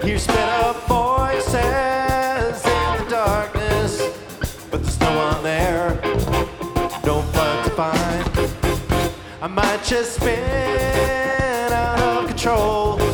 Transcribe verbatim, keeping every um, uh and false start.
Hear sped up voices in the darkness, but there's no one there, no blood to find. I might just spin out of control,